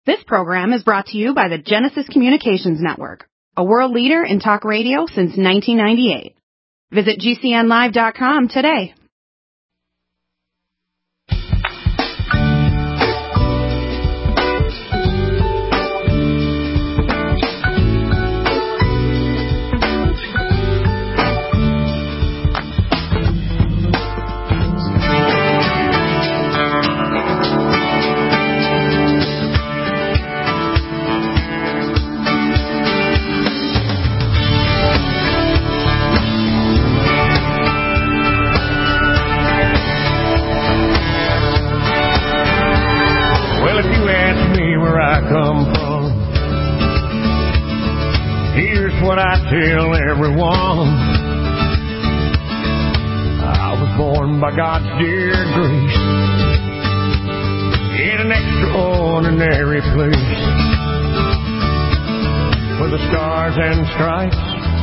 This program is brought to you by the Genesis Communications Network, a world leader in talk radio since 1998. Visit GCNlive.com today. What I tell everyone, I was born by God's dear grace in an extraordinary place where the stars and stripes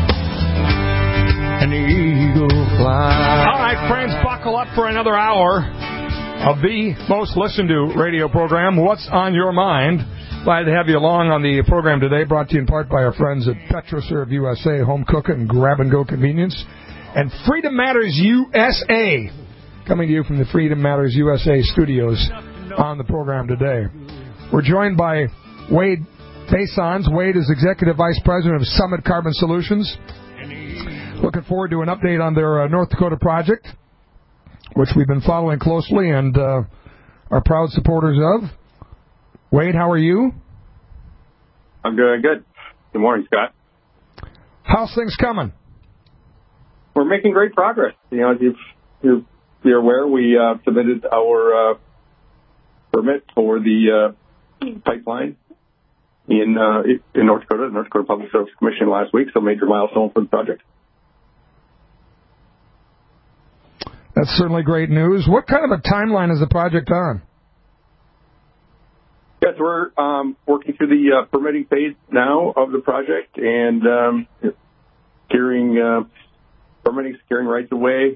and the eagle fly. All right, friends, buckle up for another hour of the most listened to radio program, What's on Your Mind? Glad to have you along on the program today, brought to you in part by our friends at PetroServe USA, home cooking and grab-and-go convenience, and Freedom Matters USA, coming to you from the Freedom Matters USA studios on the program today. We're joined by Wade Faisons. Wade is Executive Vice President of Summit Carbon Solutions. Looking forward to an update on their North Dakota project, which we've been following closely and are proud supporters of. Wade, how are you? I'm doing good. Good morning, Scott. How's things coming? We're making great progress. You know, as you're aware, we submitted our permit for the pipeline in North Dakota, the North Dakota Public Service Commission last week, so major milestone for the project. That's certainly great news. What kind of a timeline is the project on? Yes, we're working through the permitting phase now of the project and securing rights of way,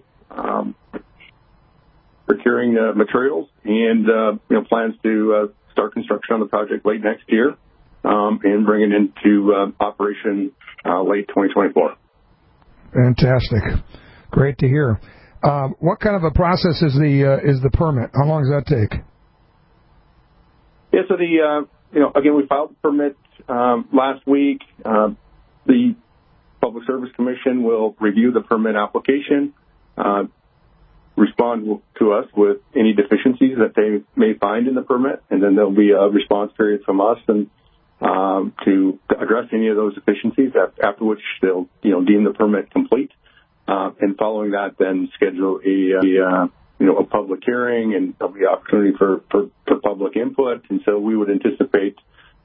procuring materials, and plans to start construction on the project late next year and bring it into operation late 2024. Fantastic, great to hear. What kind of a process is the permit? How long does that take? Yeah, so again, we filed the permit last week. The Public Service Commission will review the permit application, respond to us with any deficiencies that they may find in the permit, and then there'll be a response period from us and to address any of those deficiencies. After which they'll deem the permit complete, and following that, then schedule a public hearing, and there'll be opportunity for public input. And so we would anticipate,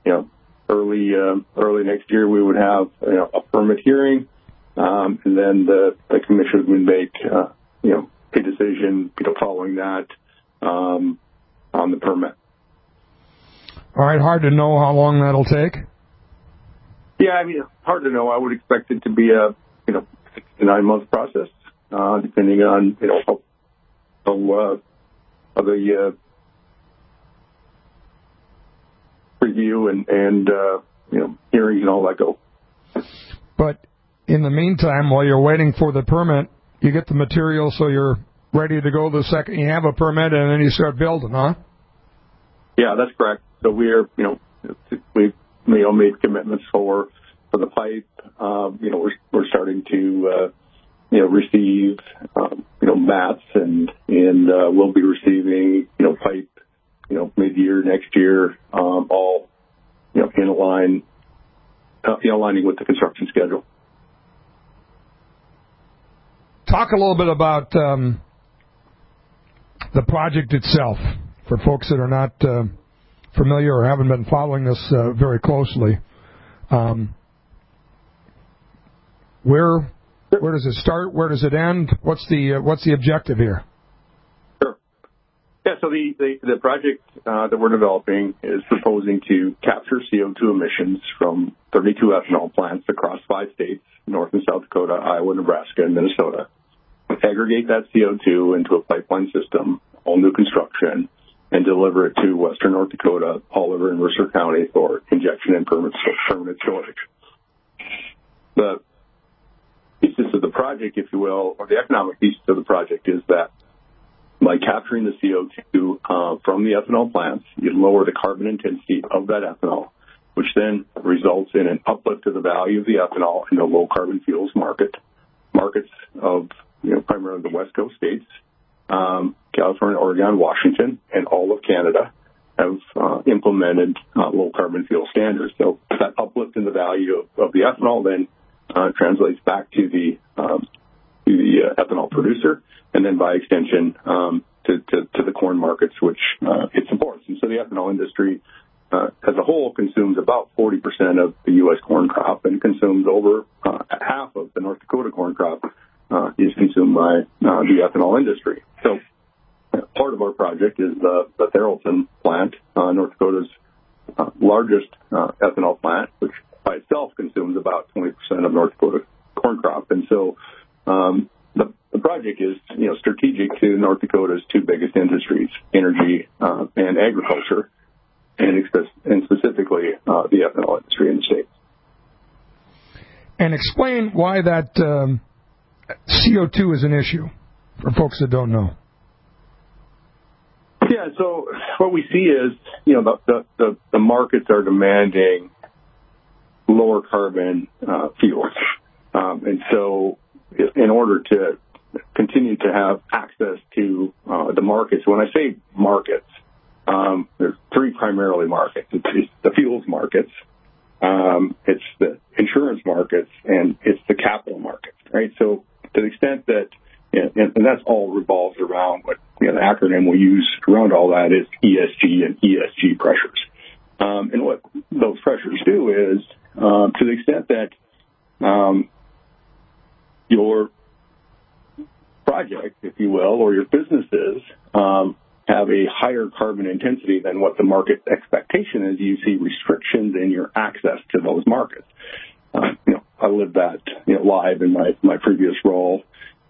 early next year we would have a permit hearing, and then the commission would make a decision following that on the permit. All right, hard to know how long that'll take. Yeah, I mean, hard to know. I would expect it to be a 6 to 9 month process, depending on how the review and hearings and all that go. But in the meantime, while you're waiting for the permit, you get the material so you're ready to go the second you have a permit, and then you start building, huh? Yeah, that's correct. So we've made commitments for the pipe. We're starting to receive mats and we'll be receiving pipe mid-year next year, all aligning with the construction schedule. Talk a little bit about the project itself for folks that are not familiar or haven't been following this very closely. Where does it start? Where does it end? What's the objective here? Sure. Yeah. So the project that we're developing is proposing to capture CO2 emissions from 32 ethanol plants across 5 states: North and South Dakota, Iowa, Nebraska, and Minnesota. Aggregate that CO2 into a pipeline system, all new construction, and deliver it to western North Dakota, Oliver and Mercer County for injection and permanent storage. The thesis of the project, if you will, or the economic thesis of the project is that by capturing the CO2 from the ethanol plants, you lower the carbon intensity of that ethanol, which then results in an uplift to the value of the ethanol in the low carbon fuels markets of primarily the West Coast states, California, Oregon, Washington, and all of Canada have implemented low carbon fuel standards. So that uplift in the value of the ethanol then translates back to the ethanol producer, and then by extension to the corn markets, which it supports. And so the ethanol industry as a whole consumes about 40% of the U.S. corn crop and consumes over half of the North Dakota corn crop is consumed by the ethanol industry. So part of our project is the Tharaldson plant, North Dakota's largest ethanol plant, which by itself consumes about 20% of North Dakota corn crop. And so the project is strategic to North Dakota's two biggest industries, energy and agriculture, and specifically the ethanol industry in the state. And explain why that CO2 is an issue for folks that don't know. Yeah, so what we see is, the markets are demanding lower carbon fuels. And so in order to continue to have access to the markets, when I say markets, there's three primarily markets. It's the fuels markets, it's the insurance markets, and it's the capital markets, right? So to the extent that, and that's all revolves around what the acronym we use around all that is ESG and ESG pressures. And what those pressures do is, to the extent that your project, if you will, or your businesses have a higher carbon intensity than what the market expectation is, you see restrictions in your access to those markets. I lived that live in my previous role,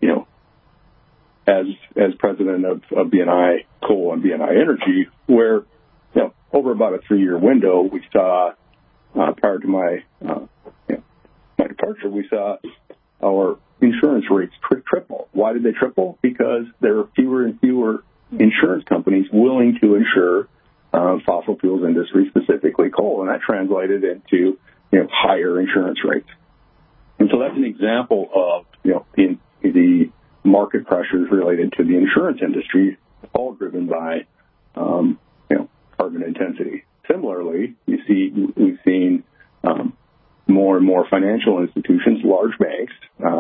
as president of BNI Coal and BNI Energy, where over about a 3-year window, we saw prior to my departure, we saw our insurance rates triple. Why did they triple? Because there are fewer and fewer insurance companies willing to insure fossil fuels industry, specifically coal, and that translated into higher insurance rates. And so that's an example of the market pressures related to the insurance industry, all driven by carbon intensity. Similarly, we've seen more and more financial institutions, large banks,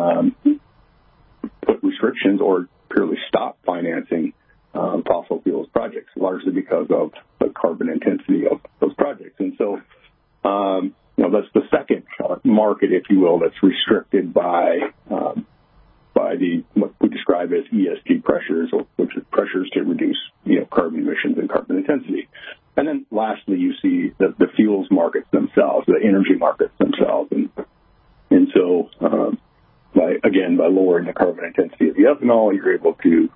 put restrictions or purely stop financing fossil fuels projects, largely because of the carbon intensity of those projects. And so, that's the second market, if you will, that's restricted by what we describe as ESG pressures, which are pressures to reduce carbon emissions and carbon intensity. And then lastly, you see the fuels markets themselves, the energy markets themselves. And so, by lowering the carbon intensity of the ethanol, you're able to,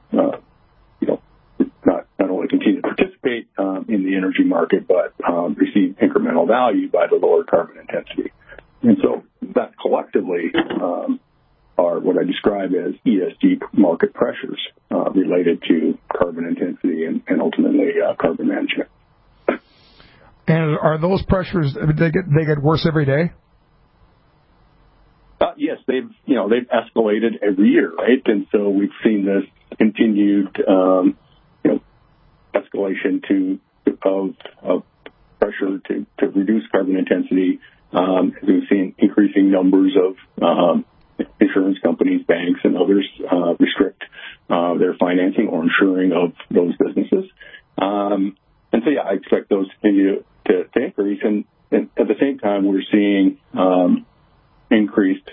not only continue to participate in the energy market, but receive incremental value by the lower carbon intensity. And so that collectively are what I describe as ESG market pressures related to carbon intensity and ultimately carbon management. And are those pressures, they get worse every day? Yes, they've escalated every year, right? And so we've seen this continued escalation of pressure to reduce carbon intensity. We've seen increasing numbers of insurance companies, banks, and others restrict their financing or insuring of those businesses. And so, I expect those to continue to increase. And at the same time, we're seeing increased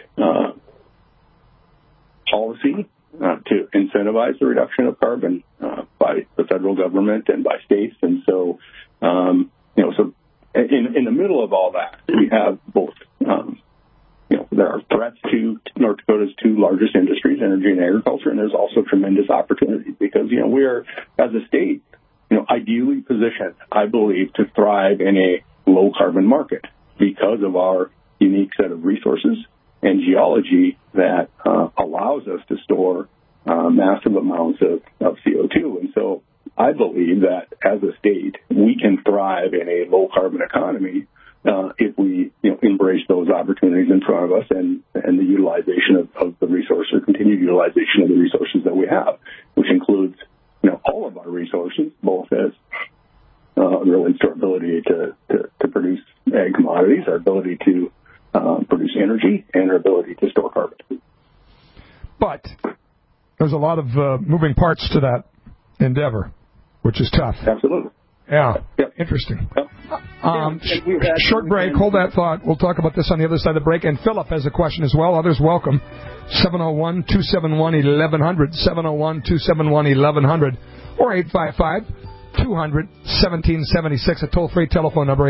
policy to incentivize the reduction of carbon by the federal government and by states. And so, so in the middle of all that, we have both, there are threats to North Dakota's two largest industries, energy and agriculture, and there's also tremendous opportunity because, we're, as a state, ideally positioned, I believe, to thrive in a low-carbon market because of our unique set of resources and geology that allows us to store massive amounts of CO2. And so I believe that as a state, we can thrive in a low-carbon economy if we embrace those opportunities in front of us and the utilization of the resources, or continued utilization of the resources that we have, which includes all of our resources, both as relates to our ability to produce ag commodities, our ability to produce energy, and our ability to store carbon. But there's a lot of moving parts to that endeavor, which is tough. Absolutely. Yeah. Yep. Interesting. Yep. Short break. Hold that thought. We'll talk about this on the other side of the break. And Philip has a question as well. Others welcome. 701-271-1100. 701-271-1100. Or 855-200-1776. A toll-free telephone number,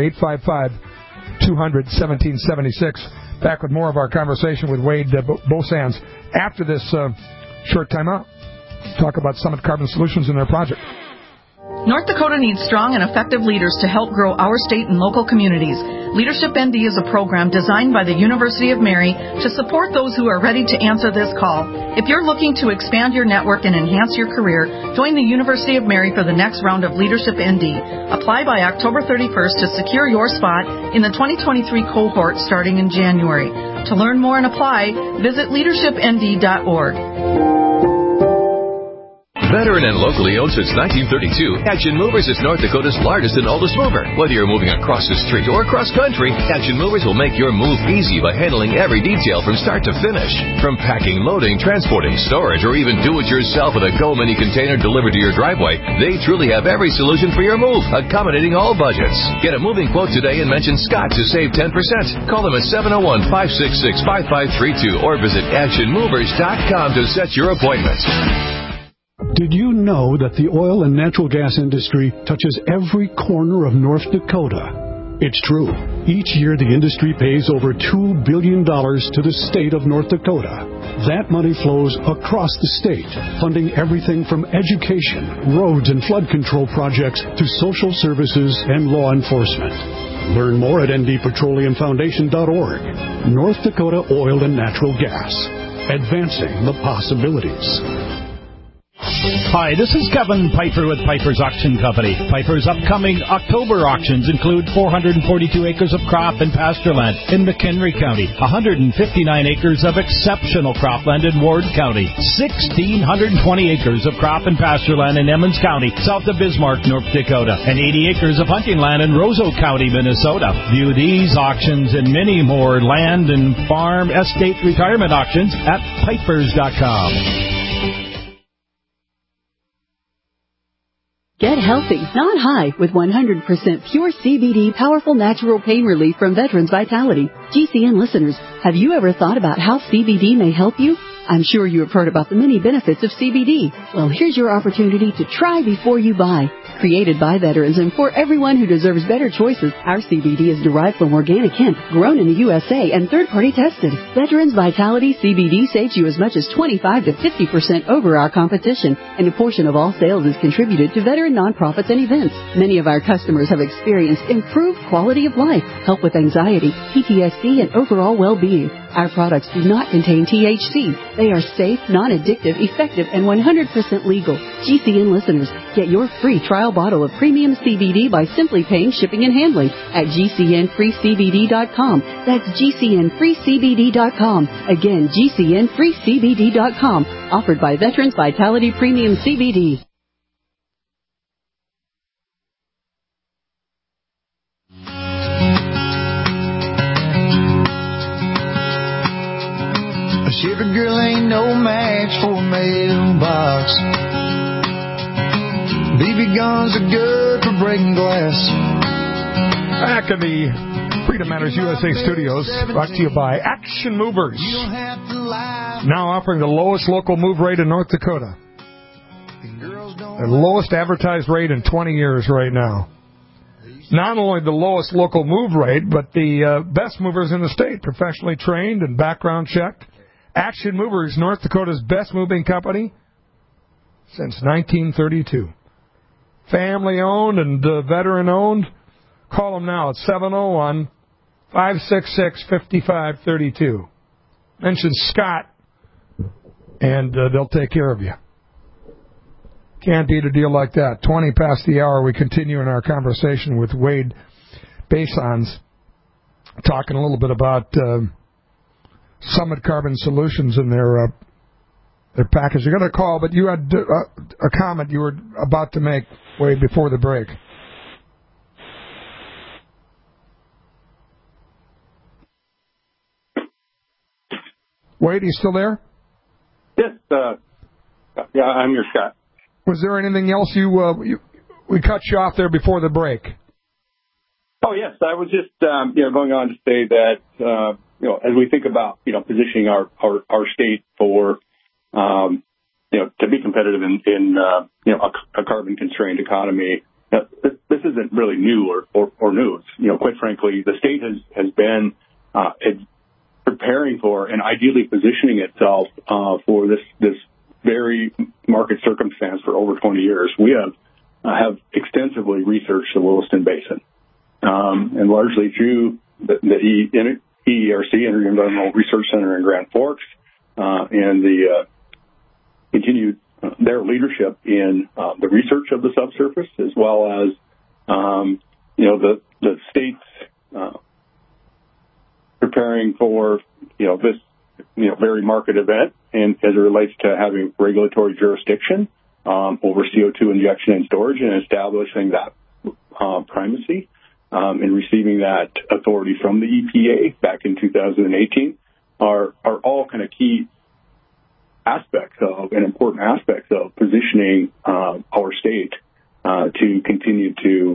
855-200-1776. Back with more of our conversation with Wade Bosands after this short time out. Talk about Summit Carbon Solutions and their project. North Dakota needs strong and effective leaders to help grow our state and local communities. Leadership ND is a program designed by the University of Mary to support those who are ready to answer this call. If you're looking to expand your network and enhance your career, join the University of Mary for the next round of Leadership ND. Apply by October 31st to secure your spot in the 2023 cohort starting in January. To learn more and apply, visit leadershipnd.org. Veteran and locally owned since 1932, Action Movers is North Dakota's largest and oldest mover. Whether you're moving across the street or across country, Action Movers will make your move easy by handling every detail from start to finish. From packing, loading, transporting, storage, or even do-it-yourself with a Go-Mini container delivered to your driveway, they truly have every solution for your move, accommodating all budgets. Get a moving quote today and mention Scott to save 10%. Call them at 701-566-5532 or visit actionmovers.com to set your appointment. Did you know that the oil and natural gas industry touches every corner of North Dakota? It's true. Each year, the industry pays over $2 billion to the state of North Dakota. That money flows across the state, funding everything from education, roads and flood control projects to social services and law enforcement. Learn more at ndpetroleumfoundation.org. North Dakota Oil and Natural Gas. Advancing the possibilities. Hi, this is Kevin Piper with Piper's Auction Company. Piper's upcoming October auctions include 442 acres of crop and pasture land in McHenry County, 159 acres of exceptional cropland in Ward County, 1,620 acres of crop and pasture land in Emmons County, south of Bismarck, North Dakota, and 80 acres of hunting land in Roseau County, Minnesota. View these auctions and many more land and farm estate retirement auctions at Pipers.com. Get healthy, not high, with 100% pure CBD powerful natural pain relief from Veterans Vitality. GCN listeners, have you ever thought about how CBD may help you? I'm sure you have heard about the many benefits of CBD. Well, here's your opportunity to try before you buy. Created by veterans and for everyone who deserves better choices, our CBD is derived from organic hemp, grown in the USA, and third-party tested. Veterans Vitality CBD saves you as much as 25 to 50% over our competition, and a portion of all sales is contributed to veteran nonprofits and events. Many of our customers have experienced improved quality of life, help with anxiety, PTSD, and overall well-being. Our products do not contain THC. They are safe, non-addictive, effective, and 100% legal. GCN listeners, get your free trial bottle of premium CBD by simply paying shipping and handling at GCNFreeCBD.com. That's GCNFreeCBD.com. Again, GCNFreeCBD.com. Offered by Veterans Vitality Premium CBD. A shiver girl ain't no match for a mailbox. BB guns are good for breaking glass. Back in the Freedom Matters USA studios, brought to you by Action Movers. Now offering the lowest local move rate in North Dakota. The lowest advertised rate in 20 years right now. Not only the lowest local move rate, but the best movers in the state, professionally trained and background checked. Action Movers, North Dakota's best moving company since 1932. family-owned and veteran-owned, call them now at 701-566-5532. Mention Scott, and they'll take care of you. Can't beat a deal like that. 20 past the hour, we continue in our conversation with Wade Basons, talking a little bit about Summit Carbon Solutions and their package. You're going to call, but you had a comment you were about to make, Wade, before the break. Wade, are you still there? Yes. Yeah, I'm your Scott. Was there anything else we cut you off there before the break? Oh, yes. I was just going on to say that as we think about positioning our state for to be competitive in a carbon constrained economy, this isn't really new or news. Quite frankly, the state has been preparing for and ideally positioning itself for this very market circumstance for over 20 years. We have extensively researched the Williston Basin, and largely through the EERC, Energy Environmental Research Center in Grand Forks, and the continued their leadership in the research of the subsurface, as well as the state's preparing for this very market event, and as it relates to having regulatory jurisdiction over CO2 injection and storage, and establishing that primacy and receiving that authority from the EPA back in 2018 are all kind of key aspects of and important aspects of positioning our state to continue to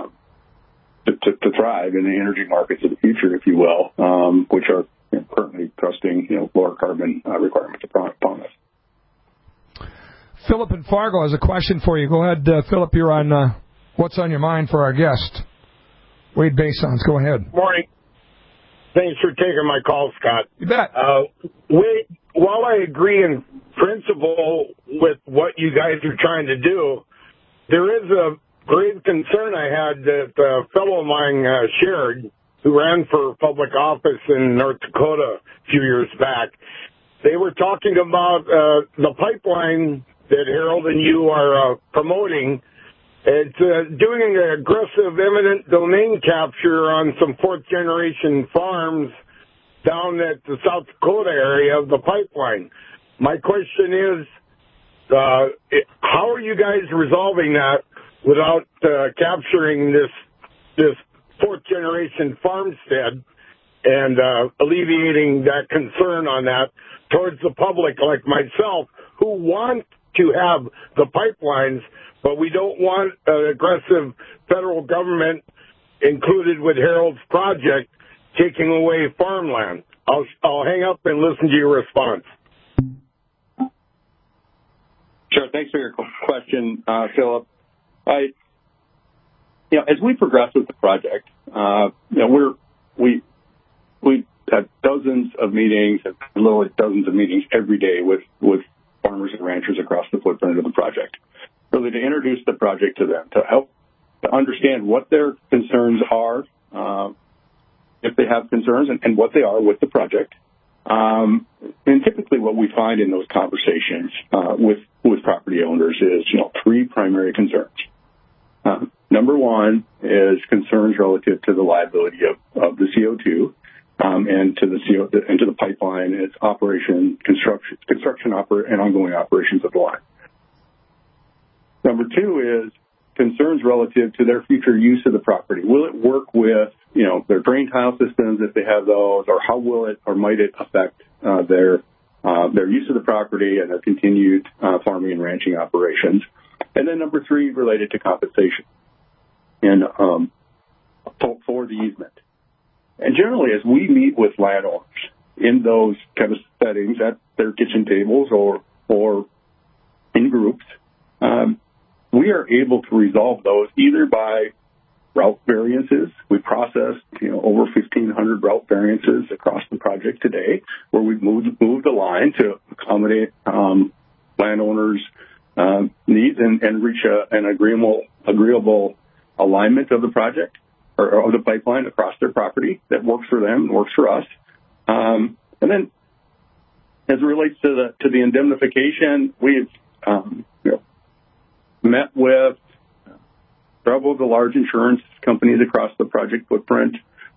thrive in the energy markets of the future, if you will, which are currently trusting lower carbon requirements upon us. Philip in Fargo has a question for you. Go ahead, Philip. You're on What's on Your Mind for our guest, Wade Basons. Go ahead. Morning. Thanks for taking my call, Scott. You bet. Wade, while I agree in principle with what you guys are trying to do, there is a grave concern I had that a fellow of mine shared, who ran for public office in North Dakota a few years back. They were talking about the pipeline that Harold and you are promoting. It's doing an aggressive eminent domain capture on some fourth-generation farms down at the South Dakota area of the pipeline. My question is, how are you guys resolving that without capturing this fourth-generation farmstead and alleviating that concern on that towards the public like myself who want to have the pipelines, but we don't want an aggressive federal government included with Harold's project taking away farmland? I'll hang up and listen to your response. Sure. Thanks for your question, Philip. As we progress with the project, we have dozens of meetings, literally dozens of meetings every day with farmers and ranchers across the footprint of the project, really to introduce the project to them, to help to understand what their concerns are, if they have concerns, and what they are with the project. And typically what we find in those conversations with property owners is, three primary concerns. Number one is concerns relative to the liability of the CO2 and to the pipeline, its operation, construction, and ongoing operations of the line. Number two is concerns relative to their future use of the property. Will it work with their drain tile systems if they have those, or how will it or might it affect their use of the property and their continued farming and ranching operations? And then number three, related to compensation and for the easement. And generally, as we meet with landowners in those kind of settings at their kitchen tables or in groups, we are able to resolve those either by route variances. We processed over 1,500 route variances across the project today, where we've moved the line to accommodate landowners' needs and reach an agreeable alignment of the project or of the pipeline across their property that works for them and works for us. And then, as it relates to the indemnification, we've met with several of the large insurance companies across the project footprint,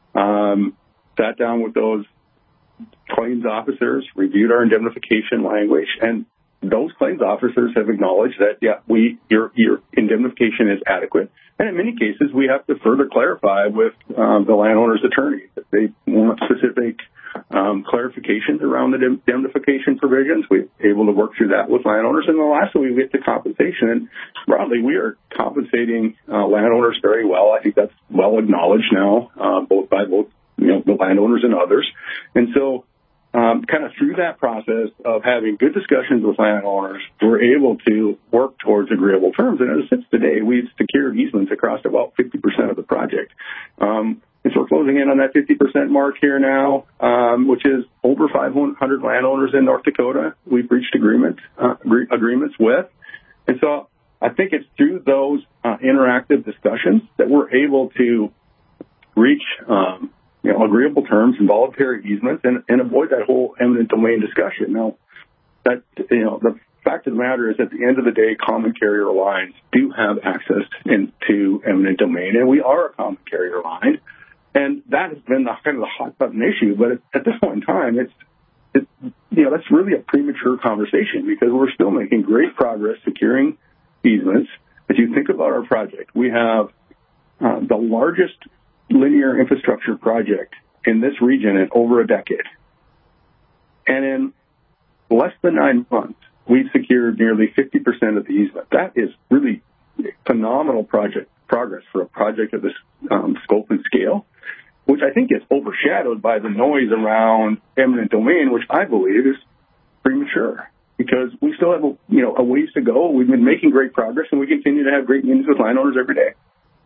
sat down with those claims officers, reviewed our indemnification language, and those claims officers have acknowledged that, your indemnification is adequate. And in many cases, we have to further clarify with the landowner's attorney that they want specific clarifications around the indemnification provisions. We're able to work through that with landowners. And then lastly, we get to compensation. And broadly, we are compensating landowners very well. I think that's well acknowledged now, both the landowners and others. And so, kind of through that process of having good discussions with landowners, we're able to work towards agreeable terms. And as it sits today, we've secured easements across about 50% of the project. And so we're closing in on that 50% mark here now, which is over 500 landowners in North Dakota we've reached agreements with. And so I think it's through those interactive discussions that we're able to reach agreeable terms and voluntary easements and avoid that whole eminent domain discussion. Now, the fact of the matter is, at the end of the day, common carrier lines do have access into eminent domain, and we are a common carrier line. And that has been kind of the hot button issue. But at this point in time, that's really a premature conversation because we're still making great progress securing easements. As you think about our project, we have the largest linear infrastructure project in this region in over a decade. And in less than 9 months, we've secured nearly 50% of the easement. That is really phenomenal progress for a project of this scope and scale, which I think is overshadowed by the noise around eminent domain, which I believe is premature because we still have a ways to go. We've been making great progress, and we continue to have great meetings with landowners every day.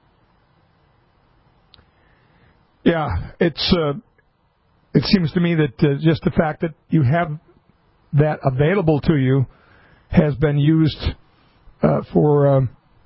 Yeah, it seems to me that just the fact that you have that available to you has been used for,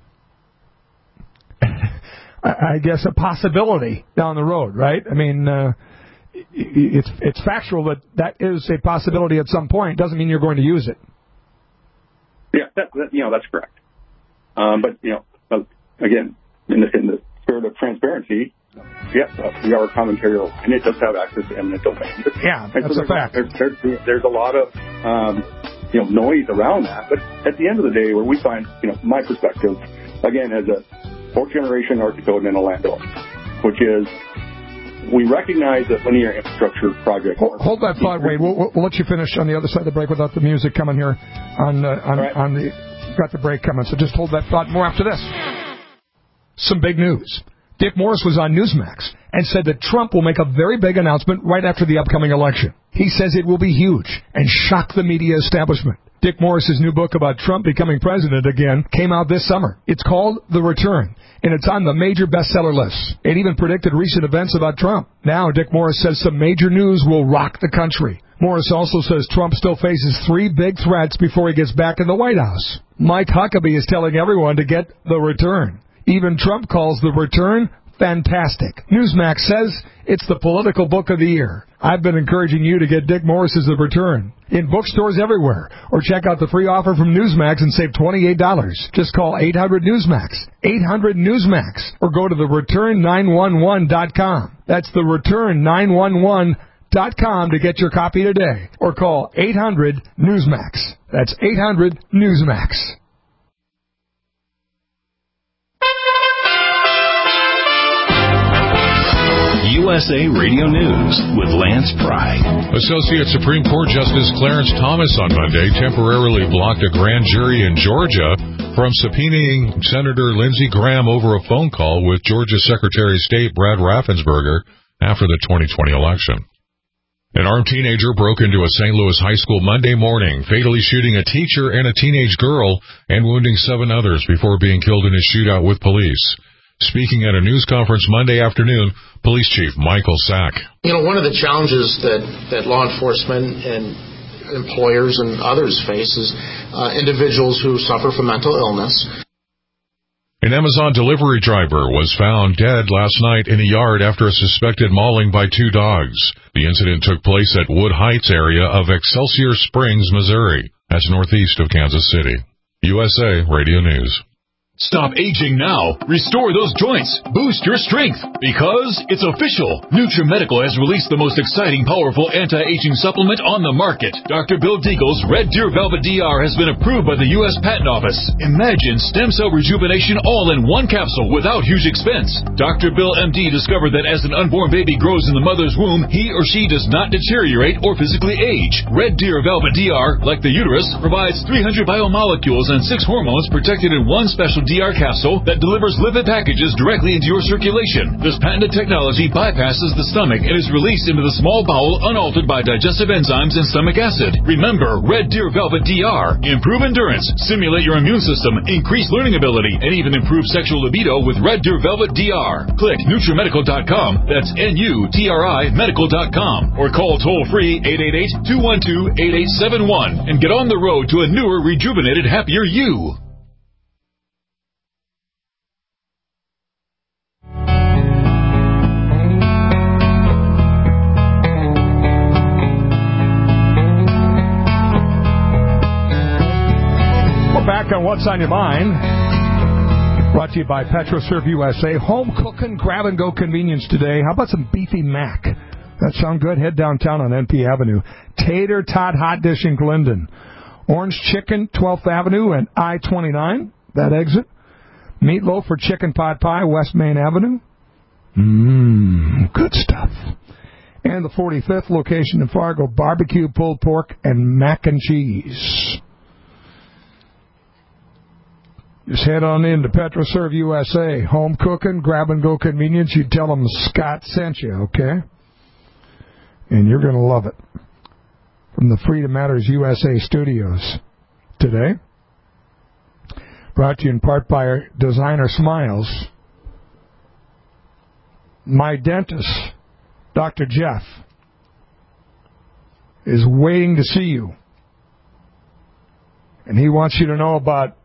I guess, a possibility down the road, right? I mean, it's factual that is a possibility at some point. Doesn't mean you're going to use it. Yeah, that's correct. But again, in the spirit of transparency. Yes, we are a common carrier, and it does have access to eminent domain. Yeah, that's a fact. There's a lot of noise around that, but at the end of the day, where we find, my perspective, again, as a fourth-generation North Dakotan and a landowner, which is we recognize that linear infrastructure projects. Hold that thought, Wade. We'll let you finish on the other side of the break without the music coming here on the. Got the break coming, so just hold that thought. More after this. Some big news. Dick Morris was on Newsmax and said that Trump will make a very big announcement right after the upcoming election. He says it will be huge and shock the media establishment. Dick Morris's new book about Trump becoming president again came out this summer. It's called The Return, and it's on the major bestseller lists. It even predicted recent events about Trump. Now, Dick Morris says some major news will rock the country. Morris also says Trump still faces 3 big threats before he gets back in the White House. Mike Huckabee is telling everyone to get The Return. Even Trump calls The Return fantastic. Newsmax says it's the political book of the year. I've been encouraging you to get Dick Morris's The Return in bookstores everywhere, or check out the free offer from Newsmax and save $28. Just call 800-NEWSMAX, 800-NEWSMAX, or go to thereturn911.com. That's thereturn911.com to get your copy today, or call 800-NEWSMAX. That's 800-NEWSMAX. USA Radio News with Lance Pry. Associate Supreme Court Justice Clarence Thomas on Monday temporarily blocked a grand jury in Georgia from subpoenaing Senator Lindsey Graham over a phone call with Georgia Secretary of State Brad Raffensperger after the 2020 election. An armed teenager broke into a St. Louis high school Monday morning, fatally shooting a teacher and a teenage girl and wounding 7 others before being killed in a shootout with police. Speaking at a news conference Monday afternoon, Police Chief Michael Sack. One of the challenges that law enforcement and employers and others face is individuals who suffer from mental illness. An Amazon delivery driver was found dead last night in a yard after a suspected mauling by 2 dogs. The incident took place at Wood Heights area of Excelsior Springs, Missouri. That's northeast of Kansas City. USA Radio News. Stop aging now. Restore those joints. Boost your strength. Because it's official. NutriMedical has released the most exciting, powerful anti-aging supplement on the market. Dr. Bill Deagle's Red Deer Velvet DR has been approved by the U.S. Patent Office. Imagine stem cell rejuvenation all in one capsule without huge expense. Dr. Bill MD discovered that as an unborn baby grows in the mother's womb, he or she does not deteriorate or physically age. Red Deer Velvet DR, like the uterus, provides 300 biomolecules and 6 hormones protected in one special DR capsule that delivers lipid packages directly into your circulation. This patented technology bypasses the stomach and is released into the small bowel unaltered by digestive enzymes and stomach acid. Remember, Red Deer Velvet DR. Improve endurance, stimulate your immune system, increase learning ability, and even improve sexual libido with Red Deer Velvet DR. Click NutriMedical.com, that's NUTRI Medical.com, or call toll-free 888-212-8871 and get on the road to a newer, rejuvenated, happier you. Back on What's on Your Mind, brought to you by PetroServe USA. Home cooking, grab-and-go convenience today. How about some beefy mac? That sound good? Head downtown on NP Avenue. Tater Tot Hot Dish in Glendon. Orange Chicken, 12th Avenue and I-29, that exit. Meatloaf or chicken pot pie, West Main Avenue. Good stuff. And the 45th location in Fargo, barbecue, pulled pork, and mac and cheese. Just head on in to PetroServe USA. Home cooking, grab-and-go convenience. You tell them Scott sent you, okay? And you're going to love it. From the Freedom Matters USA studios today. Brought to you in part by Designer Smiles. My dentist, Dr. Jeff, is waiting to see you. And he wants you to know about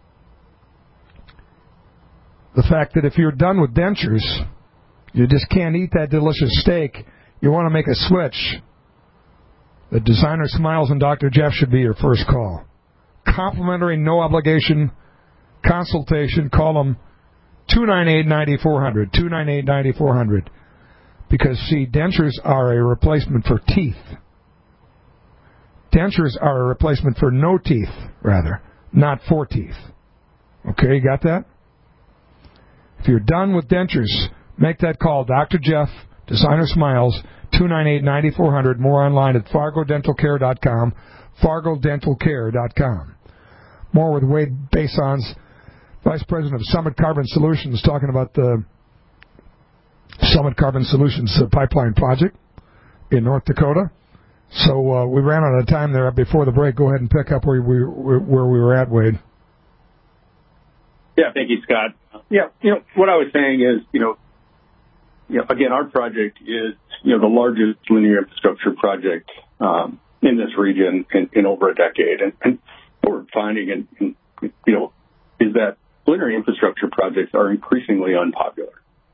the fact that if you're done with dentures, you just can't eat that delicious steak, you want to make a switch, the Designer Smiles and Dr. Jeff should be your first call. Complimentary, no obligation consultation. Call them 298-9400, 298-9400. Because, see, dentures are a replacement for teeth. Dentures are a replacement for no teeth, rather, not for teeth. Okay, you got that? If you're done with dentures, make that call. Dr. Jeff, Designer Smiles, 298-9400. More online at FargoDentalCare.com, FargoDentalCare.com. More with Wade Basons, Vice President of Summit Carbon Solutions, talking about the Summit Carbon Solutions pipeline project in North Dakota. So we ran out of time there before the break. Go ahead and pick up where we were at, Wade. Yeah, thank you, Scott. Yeah, what I was saying is, again, our project is, the largest linear infrastructure project in this region in over a decade. And what we're finding, is that linear infrastructure projects are increasingly unpopular.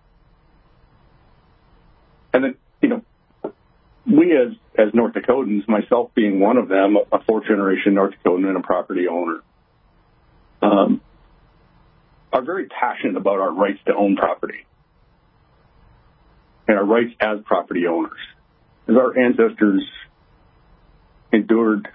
And then, we as North Dakotans, myself being one of them, a fourth-generation North Dakotan and a property owner, are very passionate about our rights to own property and our rights as property owners. As our ancestors endured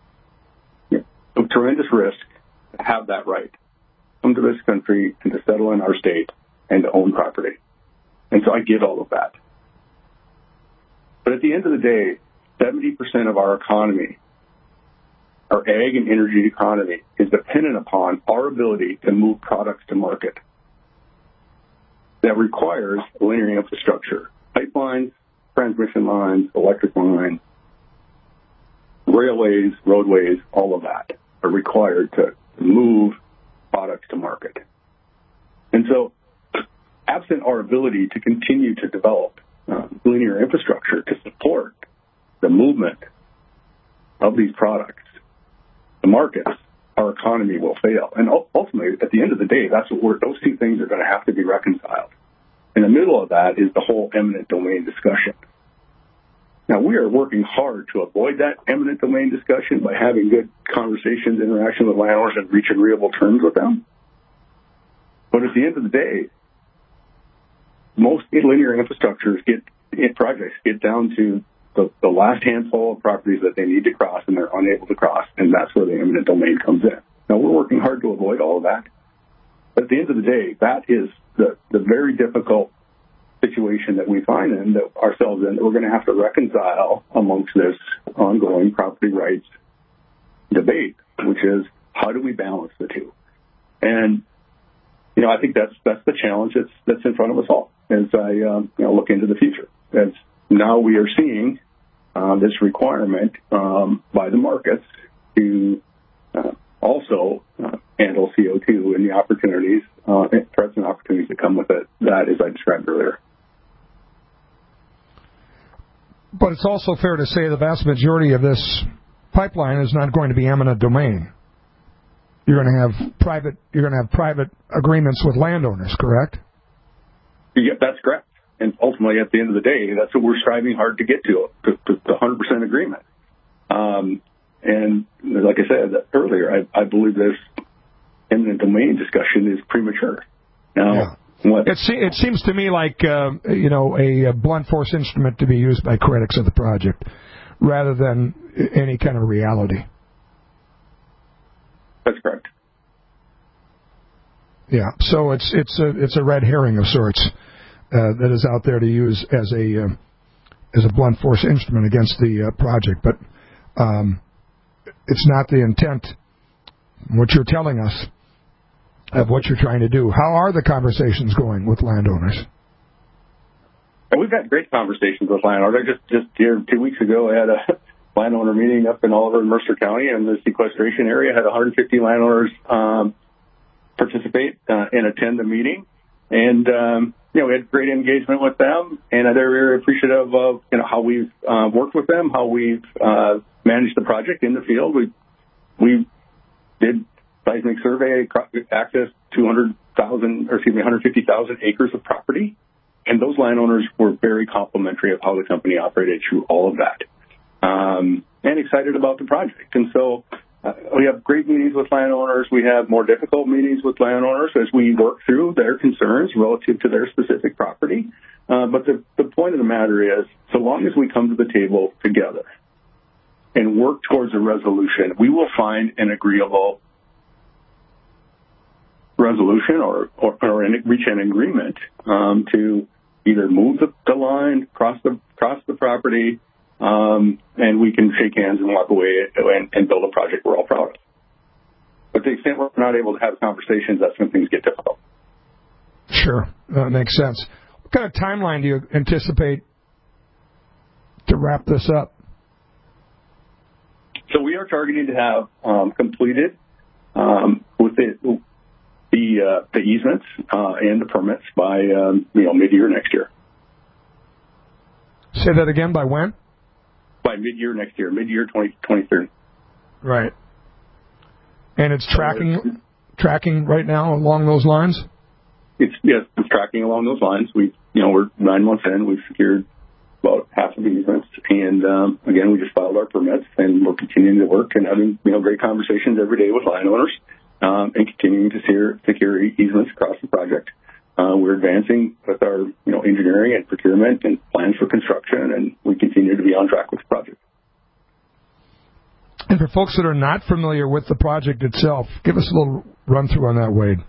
a tremendous risk to have that right, come to this country and to settle in our state and to own property. And so I get all of that. But at the end of the day, 70% of our economy, our ag and energy economy, is dependent upon our ability to move products to market. That requires linear infrastructure, pipelines, transmission lines, electric lines, railways, roadways, all of that are required to move products to market. And so, absent our ability to continue to develop linear infrastructure to support the movement of these products, the markets, our economy will fail. And ultimately, at the end of the day, those two things are going to have to be reconciled. In the middle of that is the whole eminent domain discussion. Now, we are working hard to avoid that eminent domain discussion by having good conversations, interaction with landowners, and reaching agreeable terms with them. But at the end of the day, most linear infrastructures projects get down to the last handful of properties that they need to cross, and they're unable to cross, and that's where the eminent domain comes in. Now, we're working hard to avoid all of that. But at the end of the day, that is the very difficult situation that we find ourselves in, that we're going to have to reconcile amongst this ongoing property rights debate, which is how do we balance the two? And, I think that's the challenge that's in front of us all as I look into the future. As now we are seeing this requirement by the markets to also handle CO2 and the opportunities, threats and opportunities that come with it, that as I described earlier. But it's also fair to say the vast majority of this pipeline is not going to be eminent domain. You're going to have private agreements with landowners, correct? Yeah, that's correct. And ultimately, at the end of the day, that's what we're striving hard to get to 100% agreement. And like I said earlier, I believe this eminent domain discussion is premature. Now, it seems to me like a blunt force instrument to be used by critics of the project, rather than any kind of reality. That's correct. Yeah, so it's a red herring of sorts that is out there to use as a blunt force instrument against the project, but it's not the intent. What you're telling us of what you're trying to do. How are the conversations going with landowners? And we've had great conversations with landowners. Just here 2 weeks ago, I had a landowner meeting up in Oliver and Mercer County, and the sequestration area had 150 landowners participate and attend the meeting. And, we had great engagement with them, and they're very appreciative of, how we've worked with them, how we've managed the project in the field. We did seismic survey, access 150,000 acres of property, and those landowners were very complimentary of how the company operated through all of that. And excited about the project. And so we have great meetings with landowners. We have more difficult meetings with landowners as we work through their concerns relative to their specific property. But the point of the matter is, so long as we come to the table together and work towards a resolution, we will find an agreeable resolution or reach an agreement to either move the line, cross the property, and we can shake hands and walk away and build a project we're all proud of. But to the extent we're not able to have conversations, that's when things get difficult. Sure, that makes sense. What kind of timeline do you anticipate to wrap this up? So we are targeting to have completed with the easements and the permits by mid-year next year. Say that again. By when? By mid-year next year, mid-year 2023. Right. And it's tracking right now along those lines? It's tracking along those lines. We're 9 months in. We've secured about half of the easements. And, again, we just filed our permits, and we're continuing to work and having, great conversations every day with landowners, and continuing to secure easements across the project. We're advancing with our, engineering and procurement and plans for construction, and we continue to be on track with the project. And for folks that are not familiar with the project itself, give us a little run-through on that, Wade.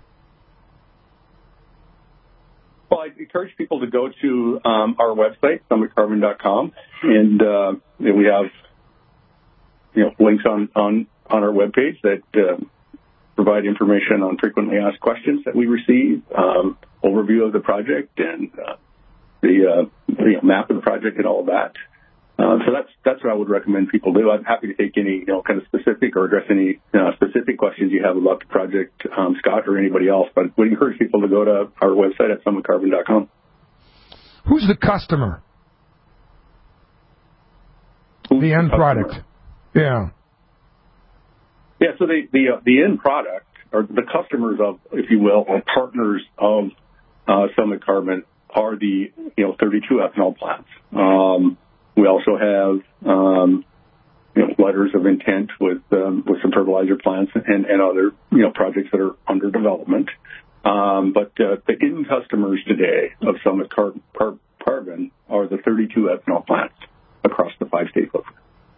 Well, I encourage people to go to our website, summitcarbon.com, and we have links on our webpage that provide information on frequently asked questions that we receive, overview of the project, and the map of the project and all of that. So that's what I would recommend people do. I'm happy to take any kind of specific or address any specific questions you have about the project, Scott or anybody else. But would encourage people to go to our website at summitcarbon.com. Who's the customer? The end product. Yeah. Yeah, so the end product, or the customers of, if you will, or partners of Summit Carbon are the 32 ethanol plants. We also have letters of intent with some fertilizer plants and other projects that are under development. But the end customers today of Summit Carbon are the 32 ethanol plants across the 5-state footprint.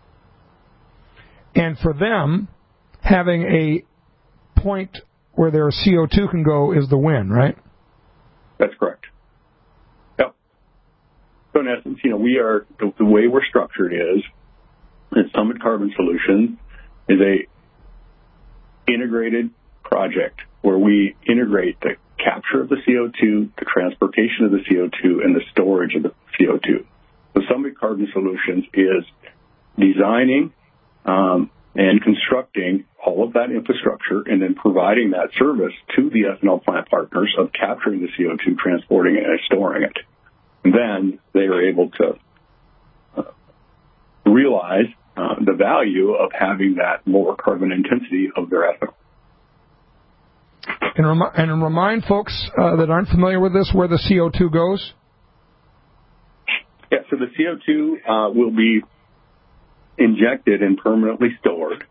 And for them, having a point where their CO2 can go is the win, right? That's correct. Yep. So in essence, we are, the way we're structured is that Summit Carbon Solutions is a integrated project where we integrate the capture of the CO2, the transportation of the CO2, and the storage of the CO2. So Summit Carbon Solutions is designing and constructing all of that infrastructure and then providing that service to the ethanol plant partners of capturing the CO2, transporting it, and storing it. And then they are able to realize the value of having that lower carbon intensity of their ethanol. And remind folks that aren't familiar with this where the CO2 goes. Yeah, so the CO2 will be injected and permanently stored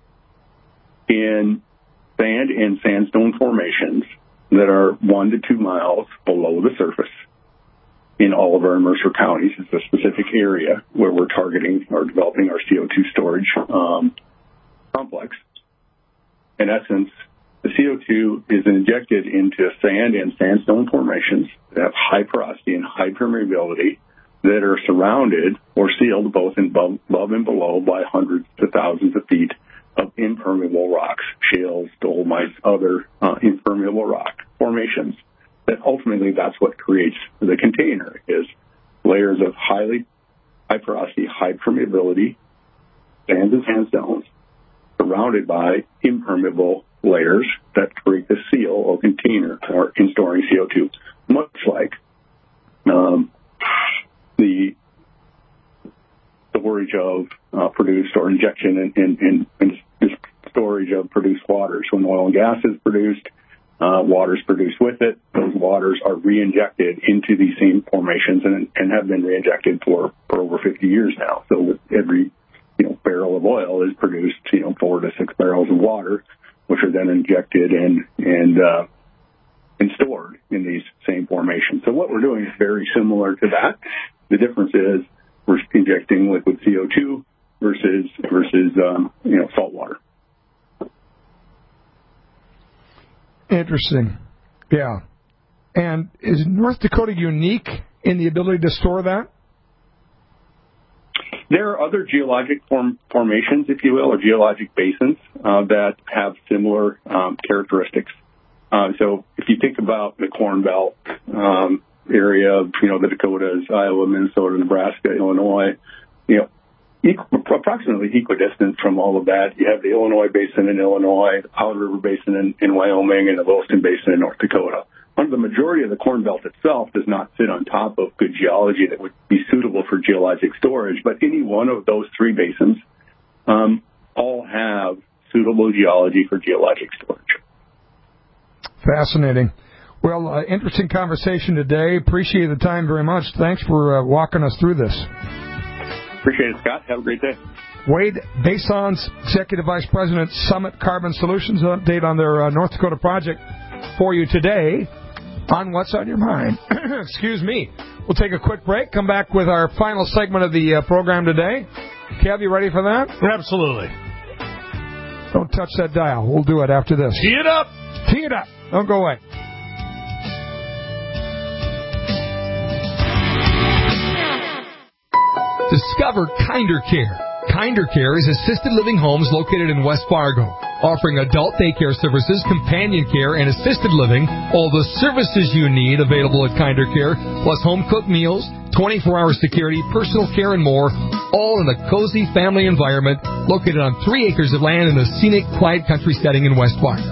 in sand and sandstone formations that are 1 to 2 miles below the surface in all of our Mercer counties. It's a specific area where we're targeting or developing our CO2 storage complex. In essence, the CO2 is injected into sand and sandstone formations that have high porosity and high permeability that are surrounded or sealed both above and below by hundreds to thousands of feet of impermeable rocks, shales, dolomites, other impermeable rock formations. That ultimately, that's what creates the container, is layers of high porosity, high permeability, sands and sandstones surrounded by impermeable layers that create the seal or container in storing CO2, much like the storage of produced or injection and storage of produced waters. When oil and gas is produced, water is produced with it. Those waters are re-injected into these same formations and have been re-injected for over 50 years now. So with every barrel of oil is produced 4 to 6 barrels of water, which are then injected and stored in these same formations. So what we're doing is very similar to that. The difference is we're injecting liquid CO2 versus salt water. Interesting. Yeah. And is North Dakota unique in the ability to store that? There are other geologic formations, if you will, or geologic basins that have similar characteristics. So if you think about the Corn Belt area of, the Dakotas, Iowa, Minnesota, Nebraska, Illinois, approximately equidistant from all of that. You have the Illinois Basin in Illinois, the Powder River Basin in Wyoming, and the Williston Basin in North Dakota. The majority of the Corn Belt itself does not sit on top of good geology that would be suitable for geologic storage, but any one of those 3 basins all have suitable geology for geologic storage. Fascinating. Well, interesting conversation today. Appreciate the time very much. Thanks for walking us through this. Appreciate it, Scott. Have a great day. Wade Bason's Executive Vice President, Summit Carbon Solutions, an update on their North Dakota project for you today on What's on Your Mind. Excuse me. We'll take a quick break, come back with our final segment of the program today. Kev, you ready for that? Absolutely. Don't touch that dial. We'll do it after this. Tee it up. Tee it up. Don't go away. Discover Kinder Care. Kinder Care is assisted living homes located in West Fargo, offering adult daycare services, companion care, and assisted living. All the services you need available at Kinder Care, plus home-cooked meals, 24-hour security, personal care, and more, all in a cozy family environment located on 3 acres of land in a scenic, quiet country setting in West Fargo.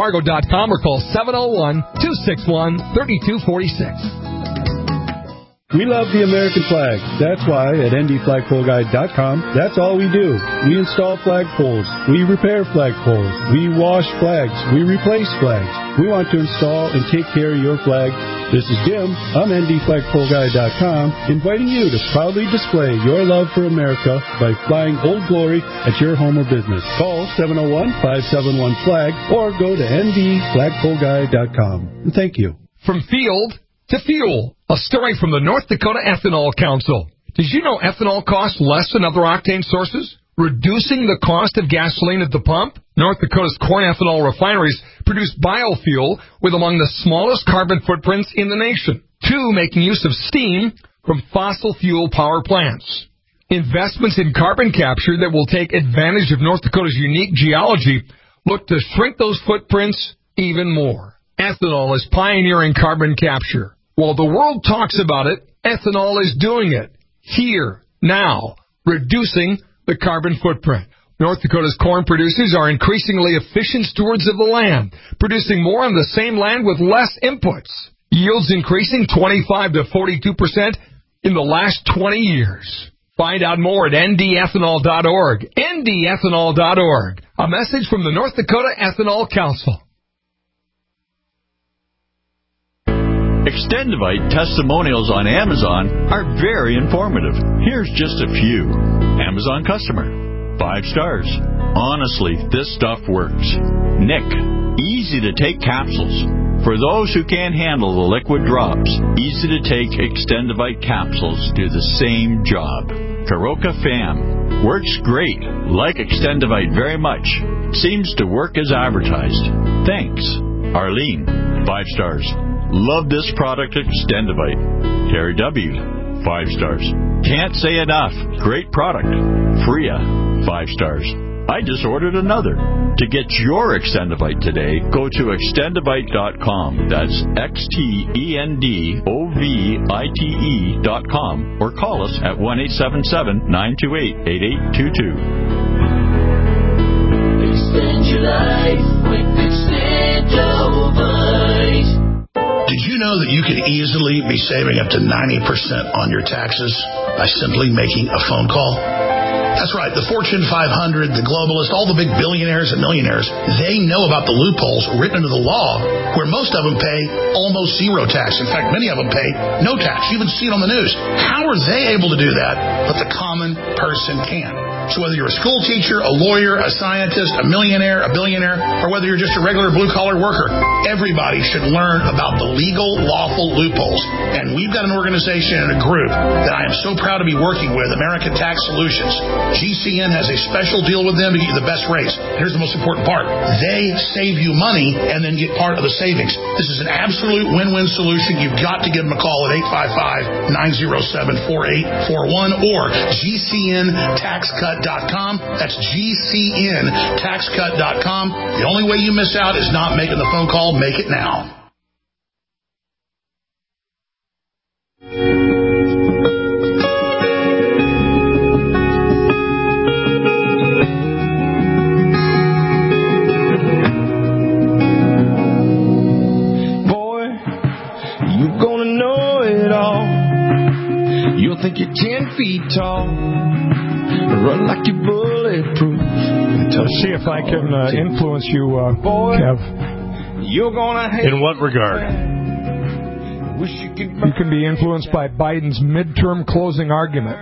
KinderCareFargo.com or call 701-261-3246. We love the American flag. That's why at ndflagpoleguy.com, that's all we do. We install flagpoles. We repair flagpoles. We wash flags. We replace flags. We want to install and take care of your flag. This is Jim. I'm ndflagpoleguy.com, inviting you to proudly display your love for America by flying Old Glory at your home or business. Call 701-571-FLAG or go to ndflagpoleguy.com. Thank you. From field to fuel, a story from the North Dakota Ethanol Council. Did you know ethanol costs less than other octane sources, reducing the cost of gasoline at the pump? North Dakota's corn ethanol refineries produce biofuel with among the smallest carbon footprints in the nation, 2 making use of steam from fossil fuel power plants. Investments in carbon capture that will take advantage of North Dakota's unique geology look to shrink those footprints even more. Ethanol is pioneering carbon capture. While the world talks about it, ethanol is doing it. Here, now, reducing the carbon footprint. North Dakota's corn producers are increasingly efficient stewards of the land, producing more on the same land with less inputs. Yields increasing 25 to 42% in the last 20 years. Find out more at ndethanol.org. ndethanol.org. A message from the North Dakota Ethanol Council. Extendivite testimonials on Amazon are very informative. Here's just a few. Amazon customer. 5 stars. Honestly, this stuff works. Nick. Easy to take capsules. For those who can't handle the liquid drops, easy to take Extendivite capsules do the same job. Karoka Fam. Works great. Like Extendivite very much. Seems to work as advertised. Thanks. Arlene. 5 stars. Love this product, Extendivite. Terry W. 5 stars. Can't say enough. Great product. Freya. 5 stars. I just ordered another. To get your Extendivite today, go to extendivite.com. That's XTENDOVITE.com or call us at 1-877-928-8822. Extend your life with Extendovite. Did you know that you could easily be saving up to 90% on your taxes by simply making a phone call? That's right. The Fortune 500, the globalists, all the big billionaires and millionaires, they know about the loopholes written into the law where most of them pay almost zero tax. In fact, many of them pay no tax. You even see it on the news. How are they able to do that, but the common person can? So whether you're a school teacher, a lawyer, a scientist, a millionaire, a billionaire, or whether you're just a regular blue-collar worker, everybody should learn about the legal, lawful loopholes. And we've got an organization and a group that I am so proud to be working with, American Tax Solutions. GCN has a special deal with them to get you the best rates. Here's the most important part. They save you money and then get part of the savings. This is an absolute win-win solution. You've got to give them a call at 855-907-4841 or GCNTaxCut.com. That's GCNTaxCut.com. The only way you miss out is not making the phone call. Make it now. Boy, you're gonna know it all. You'll think you're 10 feet tall. Run like you're bulletproof. Let's see if I can influence you, Kev. You're gonna hate. In what regard? You can be influenced by Biden's midterm closing argument.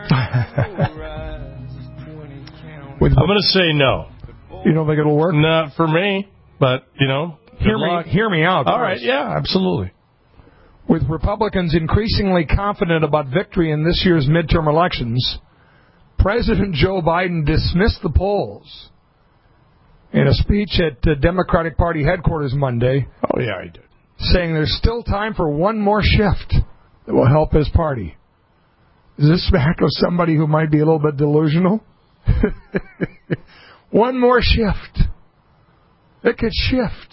I'm going to say no. You don't think it'll work? Not for me, but, you know. Hear me out. All right, yeah, absolutely. With Republicans increasingly confident about victory in this year's midterm elections, President Joe Biden dismissed the polls in a speech at the Democratic Party headquarters Monday. Oh, yeah, he did. Saying there's still time for one more shift that will help his party. Is this back of somebody who might be a little bit delusional? One more shift. It could shift.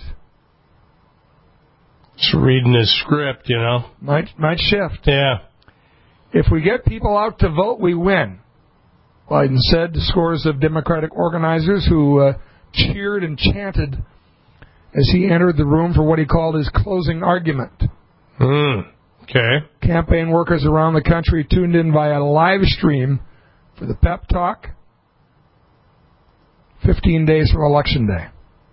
Just reading his script, you know. Might shift. Yeah. If we get people out to vote, we win, Biden said to scores of Democratic organizers who cheered and chanted as he entered the room for what he called his closing argument. Okay. Campaign workers around the country tuned in via live stream for the pep talk 15 days from Election Day.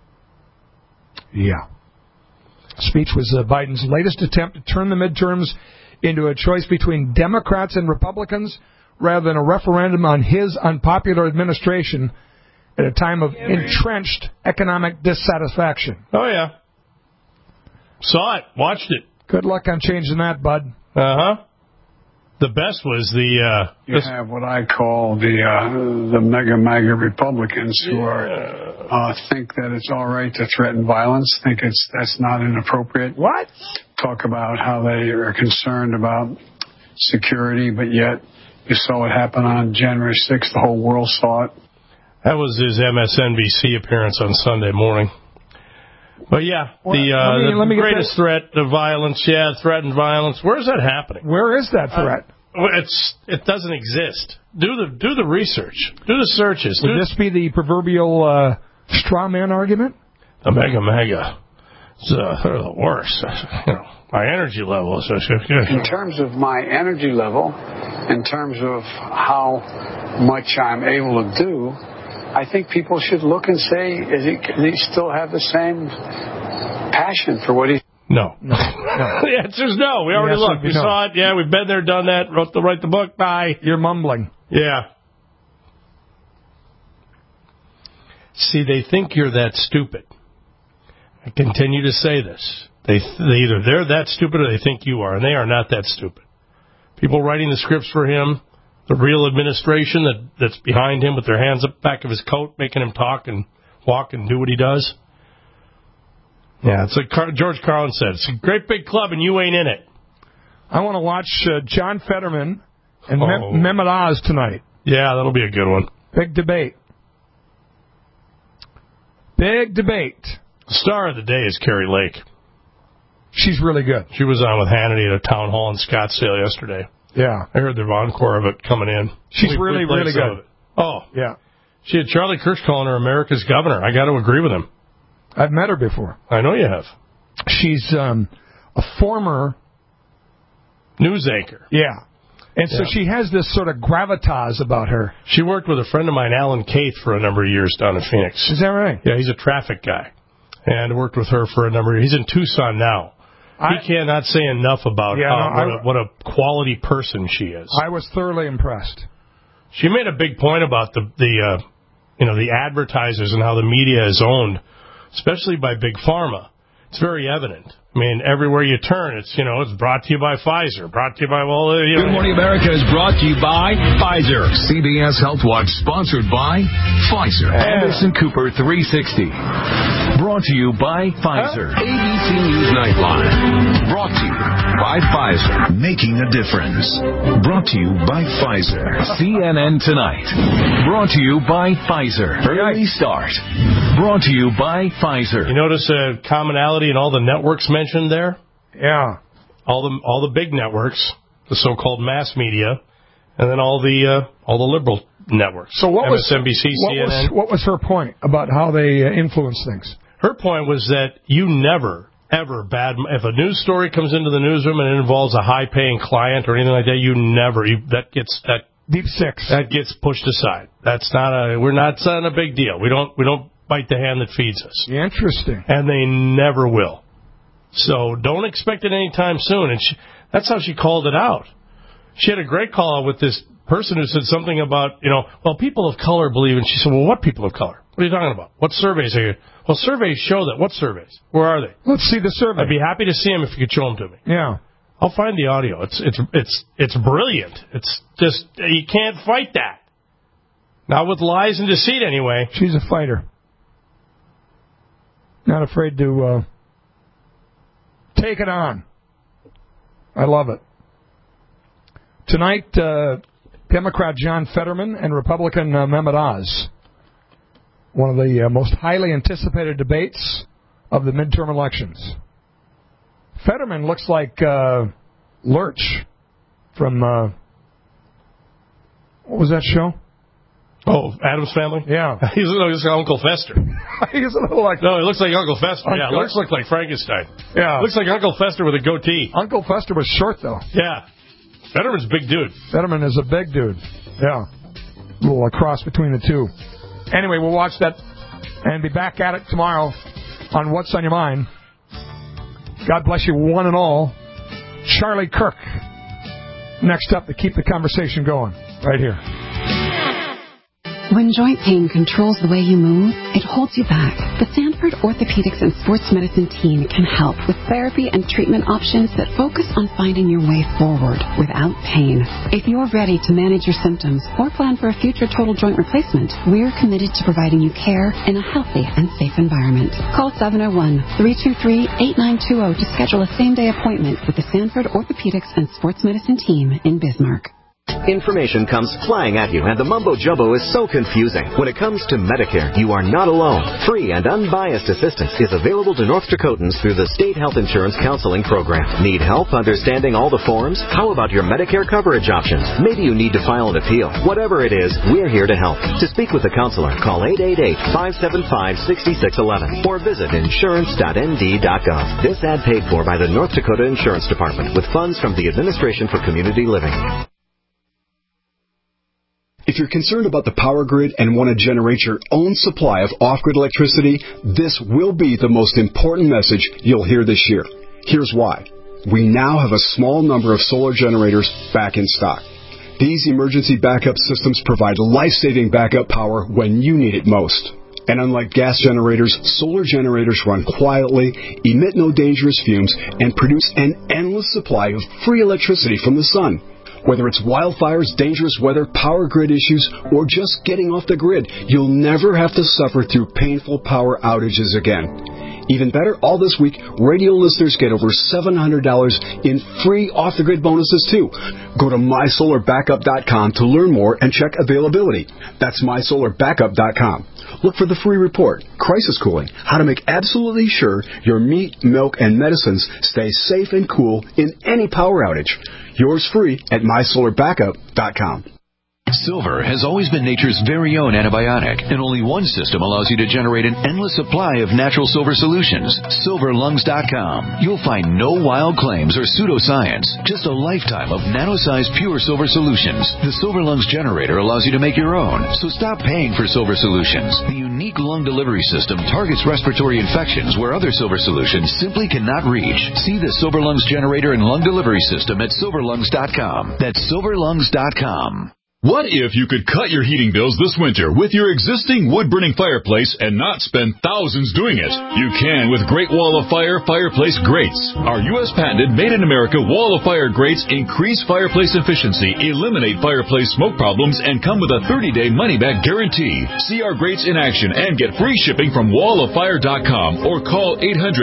Yeah. Speech was Biden's latest attempt to turn the midterms into a choice between Democrats and Republicans rather than a referendum on his unpopular administration at a time of entrenched economic dissatisfaction. Oh, yeah. Saw it. Watched it. Good luck on changing that, bud. Uh-huh. The best was you have what I call the mega MAGA Republicans who are think that it's all right to threaten violence, think that's not inappropriate. What? Talk about how they are concerned about security, but yet you saw what happened on January 6th. The whole world saw it. That was his MSNBC appearance on Sunday morning. But yeah, the greatest threat to violence, threatened violence. Where is that happening? Where is that threat? It doesn't exist. Do the research. Do the searches. Would this be the proverbial straw man argument? The mega MAGA. They're the worst. My energy level is good. In terms of my energy level, in terms of how much I'm able to do, I think people should look and say, can he still have the same passion for what he's... No. The answer is no. We already looked. We saw it. Yeah, we've been there, done that, wrote the book. Bye. You're mumbling. Yeah. See, they think you're that stupid. I continue to say this. Either they're that stupid or they think you are, and they are not that stupid. People writing the scripts for him, the real administration that's behind him with their hands up the back of his coat, making him talk and walk and do what he does. Yeah, it's like George Carlin said, it's a great big club and you ain't in it. I want to watch John Fetterman and Mehmet Oz tonight. Yeah, that'll be a good one. Big debate. Big debate. The star of the day is Carrie Lake. She's really good. She was on with Hannity at a town hall in Scottsdale yesterday. Yeah. I heard the encore of it coming in. She's really good. Oh. Yeah. She had Charlie Kirsch calling her America's governor. I got to agree with him. I've met her before. I know you have. She's a former news anchor. Yeah. And so she has this sort of gravitas about her. She worked with a friend of mine, Alan Caith, for a number of years down in Phoenix. Is that right? Yeah, he's a traffic guy. And worked with her for a number of years. He's in Tucson now. He cannot say enough about what a quality person she is. I was thoroughly impressed. She made a big point about the advertisers and how the media is owned, especially by Big Pharma. It's very evident. I mean, everywhere you turn, it's brought to you by Pfizer, brought to you by, Good Morning America is brought to you by Pfizer. CBS Health Watch sponsored by Pfizer. Anderson Cooper 360. Brought to you by Pfizer. ABC News Nightline. Brought to you by Pfizer. Making a difference. Brought to you by Pfizer. CNN Tonight. Brought to you by Pfizer. Early Start. Brought to you by Pfizer. You notice a commonality in all the networks mentioned there? Yeah. All the big networks, the so-called mass media, and then all the liberal networks. So what MSNBC, CNN. What was her point about how they influence things? Her point was that you never, ever if a news story comes into the newsroom and it involves a high-paying client or anything like that, Deep Six. That gets pushed aside. We're not a big deal. We don't bite the hand that feeds us. Interesting. And they never will. So don't expect it anytime soon. And that's how she called it out. She had a great call out with this person who said something about, people of color believe. And she said, well, what people of color? What are you talking about? What surveys are you? Well, surveys show that. What surveys? Where are they? Let's see the survey. I'd be happy to see them if you could show them to me. Yeah. I'll find the audio. It's brilliant. It's just, you can't fight that. Not with lies and deceit anyway. She's a fighter. Not afraid to take it on. I love it. Tonight, Democrat John Fetterman and Republican Mehmet Oz. One of the most highly anticipated debates of the midterm elections. Fetterman looks like Lurch from, what was that show? Oh, Addams Family? Yeah. He looks like Uncle Fester. He's a little like... No, he looks like Uncle Fester. Yeah, looks like Frankenstein. Yeah. Looks like Uncle Fester with a goatee. Uncle Fester was short, though. Yeah. Fetterman's a big dude. Fetterman is a big dude. Yeah. A little cross between the two. Anyway, we'll watch that and be back at it tomorrow on What's on Your Mind. God bless you, one and all. Charlie Kirk, next up to keep the conversation going, right here. When joint pain controls the way you move, it holds you back. The Sanford Orthopedics and Sports Medicine team can help with therapy and treatment options that focus on finding your way forward without pain. If you're ready to manage your symptoms or plan for a future total joint replacement, we're committed to providing you care in a healthy and safe environment. Call 701-323-8920 to schedule a same-day appointment with the Sanford Orthopedics and Sports Medicine team in Bismarck. Information comes flying at you, and the mumbo-jumbo is so confusing. When it comes to Medicare, you are not alone. Free and unbiased assistance is available to North Dakotans through the State Health Insurance Counseling Program. Need help understanding all the forms? How about your Medicare coverage options? Maybe you need to file an appeal. Whatever it is, we're here to help. To speak with a counselor, call 888-575-6611 or visit insurance.nd.gov. This ad paid for by the North Dakota Insurance Department with funds from the Administration for Community Living. If you're concerned about the power grid and want to generate your own supply of off-grid electricity, this will be the most important message you'll hear this year. Here's why. We now have a small number of solar generators back in stock. These emergency backup systems provide life-saving backup power when you need it most. And unlike gas generators, solar generators run quietly, emit no dangerous fumes, and produce an endless supply of free electricity from the sun. Whether it's wildfires, dangerous weather, power grid issues, or just getting off the grid, you'll never have to suffer through painful power outages again. Even better, all this week, radio listeners get over $700 in free off-the-grid bonuses, too. Go to mysolarbackup.com to learn more and check availability. That's mysolarbackup.com. Look for the free report, Crisis Cooling, how to make absolutely sure your meat, milk, and medicines stay safe and cool in any power outage. Yours free at mysolarbackup.com. Silver has always been nature's very own antibiotic, and only one system allows you to generate an endless supply of natural silver solutions. SilverLungs.com. You'll find no wild claims or pseudoscience, just a lifetime of nano-sized pure silver solutions. The Silver Lungs generator allows you to make your own, so stop paying for silver solutions. The unique lung delivery system targets respiratory infections where other silver solutions simply cannot reach. See the Silver Lungs generator and lung delivery system at SilverLungs.com. That's SilverLungs.com. What if you could cut your heating bills this winter with your existing wood-burning fireplace and not spend thousands doing it? You can with Great Wall of Fire fireplace grates. Our U.S. patented made-in-America Wall of Fire grates increase fireplace efficiency, eliminate fireplace smoke problems, and come with a 30-day money-back guarantee. See our grates in action and get free shipping from walloffire.com or call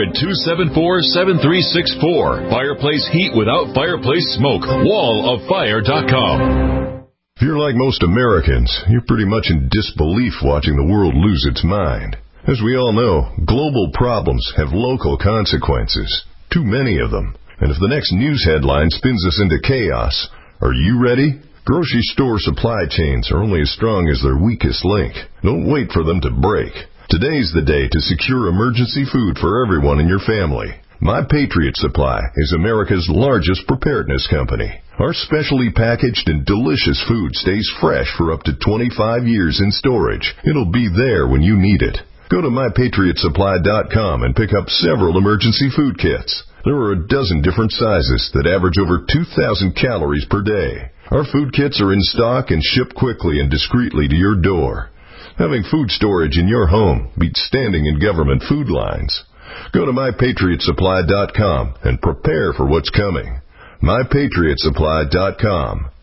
800-274-7364. Fireplace heat without fireplace smoke. walloffire.com. If you're like most Americans, you're pretty much in disbelief watching the world lose its mind. As we all know, global problems have local consequences, too many of them. And if the next news headline spins us into chaos, are you ready? Grocery store supply chains are only as strong as their weakest link. Don't wait for them to break. Today's the day to secure emergency food for everyone in your family. My Patriot Supply is America's largest preparedness company. Our specially packaged and delicious food stays fresh for up to 25 years in storage. It'll be there when you need it. Go to MyPatriotSupply.com and pick up several emergency food kits. There are a dozen different sizes that average over 2,000 calories per day. Our food kits are in stock and ship quickly and discreetly to your door. Having food storage in your home beats standing in government food lines. Go to MyPatriotSupply.com and prepare for what's coming. MyPatriotSupply.com.